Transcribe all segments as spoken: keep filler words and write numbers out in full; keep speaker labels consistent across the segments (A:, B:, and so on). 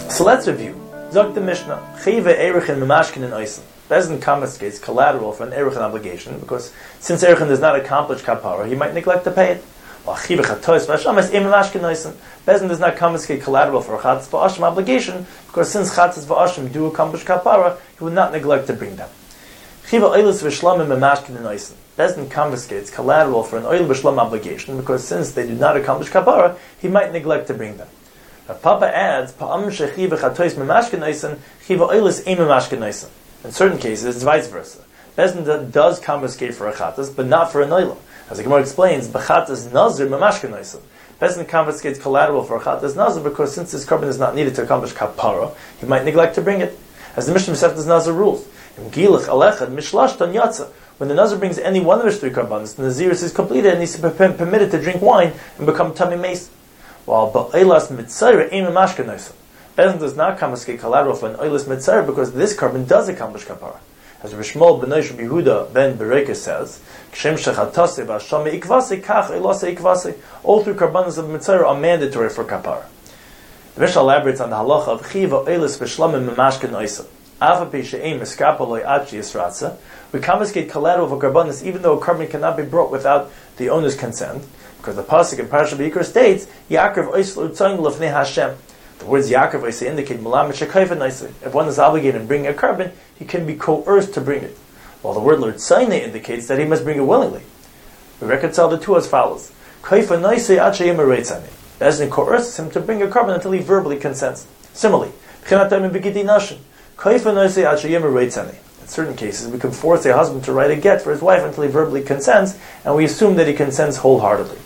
A: So let's review. Zog the Mishnah, Chiva Erechin Memashkin and Eisen. Bezdin confiscates collateral for an Erechin obligation because since Erechin does not accomplish kapara, he might neglect to pay it. While Chiva Chatois Vashamas Em Memashkin Eisen. Bezdin does not confiscate collateral for a Chatzis V'Ashim obligation because since Chatzis V'Ashim do accomplish kapara, he would not neglect to bring them. Chiva Oilus V'Shlamim Memashkin and Eisen. Bezdin confiscates collateral for an Oil V'Shlam obligation because since they do not accomplish kapara, he might neglect to bring them. Rav Papa adds, Pa'am shechiva chatois memashkin eisen, chiva oilis ein memashkin eisen. In certain cases, it's vice versa. Bezdin does confiscate for a chatas, but not for a oilam. As the Gemara explains, b'chatas nazir memashkin eisen. Bezdin confiscates collateral for a chatas nazir because since this carbon is not needed to accomplish kapara, he might neglect to bring it. As the Mishnah Masechtas Nazir rules, Im gilach alechad mishlashtan yatsa. When the nazir brings any one of his three karbanos, the naziris is completed and he's permitted to drink wine and become tummy mace. While ba'oilas mitzayra ein memashkin eisen. Bezdin does not confiscate collateral for an oilas mitzayra because this carbon does accomplish kapara. As Rishmol ben Eish Yehuda ben Berekah says, Kshem shechatase v'ashame ikvase kach oilase ikvase. All three karbanos of mitzayra are mandatory for kapara. The Mishnah elaborates on the halacha of chiva oilas v'shlamim memashkin eisen. Avapi she'ein miskapaloi achi yisratza. We confiscate collateral for karbanos even though a carbon cannot be brought without the owner's consent. Because the pasuk in Parashat Vayikra states, Yaakov oisel utzayim lefnei Hashem. The words Yaakov oisel indicate Malam shekayva noisel. If one is obligated in bringing a carbon, he can be coerced to bring it. While the word l'utzayim indicates that he must bring it willingly. We reconcile the two as follows: Kayfa noisel achayim ereitzani. Bezdin coerces him to bring a carbon until he verbally consents. Similarly, B'chinatam begidi nashin. Kayfa noisel achayim ereitzani. In certain cases, we can force a husband to write a get for his wife until he verbally consents, and we assume that he consents wholeheartedly.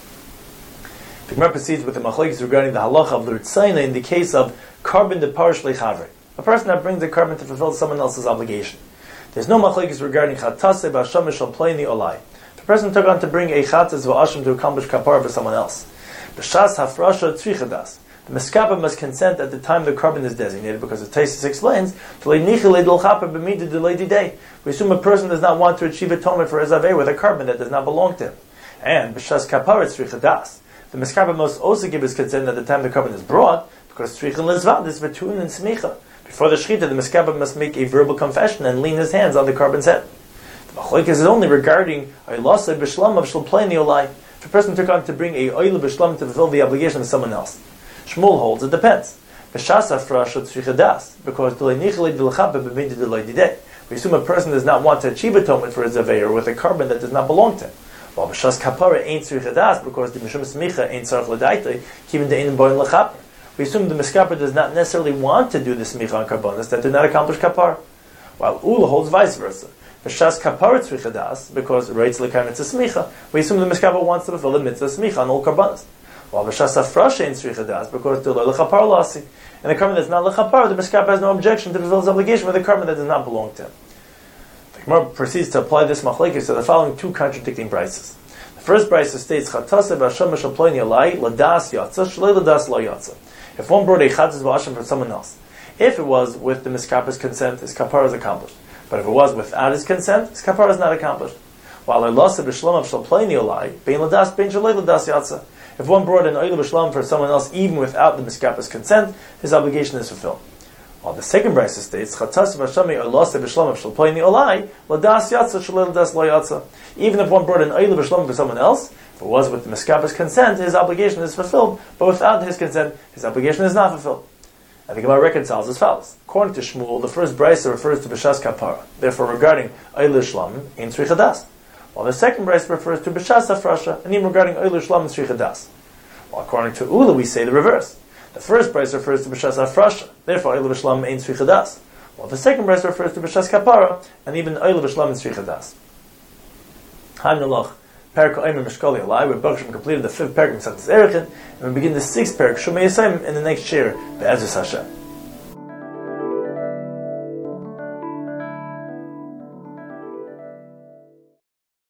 A: The Gemara proceeds with the machlokes regarding the halacha of l'ritzayna in the case of carbon de parish lechavre, a person that brings a carbon to fulfill someone else's obligation. There's no machlokes regarding chatase b'asham shel pleini olai. If a person took on to bring a chatas v'asham to accomplish kapara for someone else, b'shas hafrasha tzrichadas. The meskapa must consent at the time the carbon is designated, because the Taisus explains, we assume a person does not want to achieve atonement for his avei with a carbon that does not belong to him. And b'shas kapara tzrichadas. The meskapa must also give his consent at the time the carbon is brought, because tzrichin lezvad is v'tun and smicha. Before the shechita, the meskapa must make a verbal confession and lean his hands on the carbon's head. The machlokes is only regarding oilase b'shlam of shel pleini olai. If a person took on to bring a oil b'shlam to fulfill the obligation of someone else, Shmuel holds it depends. B'shas hafrasha tzrichadas, because we assume a person does not want to achieve atonement for his aveir with a carbon that does not belong to him. While b'shas kapara ain't tzrichadas, because the mishum smicha ain't tzarich l'daitei, kivin de'in boin l'chaper. We assume the miskapper does not necessarily want to do the smicha on karbonas that do not accomplish kapara. While Ula holds vice versa. B'shas kapara tzrichadas, because reitz l'kar mitzvah smicha, we assume the miskapper wants to fulfill the mitzvah smicha on all karbonas. While b'shas hafrasha ain't tzrichadas, because the l'chapar lasi, and the carbon that's not l'chapar, the miskapper has no objection to fulfill his obligation with a carbon that does not belong to him. The Gemara proceeds to apply this machlekes to the following two contradicting brises. The first brisa states, Chatase v'asham shel pleini olai ladas yatsa shlei ladas lo yatsa. If one brought a chatzis v'asham for someone else, if it was with the miskapper's consent, his kapara is accomplished. But if it was without his consent, his kapara is not accomplished. While oilase b'shlam shel pleini olai bein ladas bein shlei ladas yatsa. If one brought an oil b'shlam for someone else even without the miskapper's consent, his obligation is fulfilled. While the second brisa states, Chatzas v'ashami oilase b'shlam shel pleini olai ladas yatsa shlei ladas lo yatsa. Even if one brought an oil b'shlam for someone else, if it was with the miskapper's consent, his obligation is fulfilled, but without his consent, his obligation is not fulfilled. And the Gemara reconciles as follows. According to Shmuel, the first brisa refers to b'shas kapara. Therefore, regarding oil shlam, ein tzrichadas. While the second brisa refers to b'shas hafrasha, and even regarding oil shlam and tzrichadas. While according to Ula, we say the reverse. The first brisa refers to b'shas hafrasha. Therefore, oil shlam ein tzrichadas. While the second brisa refers to b'shas kapara, and even oil shlam and tzrichadas. Haim Nalach, Perak Oimer Meshkali Alai, where Baruch completed the fifth Perak in Masechtas Erechin, and we begin the sixth Perak Shumei Yisayim in the next year, Be'ezus Hashem.